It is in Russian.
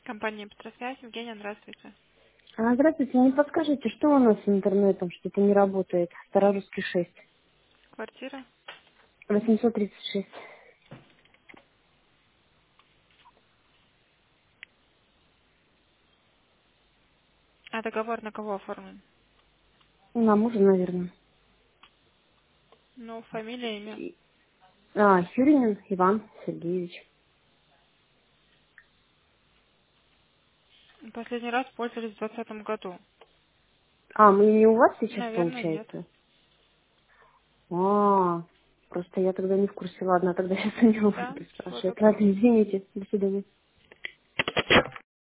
Компания «Петросвязь». Евгения, здравствуйте. Здравствуйте, не подскажите, что у нас с интернетом, что-то не работает? Старорусский 6, Квартира. 836. А договор на кого оформлен? На мужа, наверное. Ну, фамилия, имя. Хюринин Иван Сергеевич. Последний раз пользовались в 2020 году. Мы не у вас сейчас, Наверное, нет. получается? А, просто я тогда не в курсе. Ладно, тогда сейчас у него Да, буду всего спрашивать. доброго. Ладно, извините. До свидания.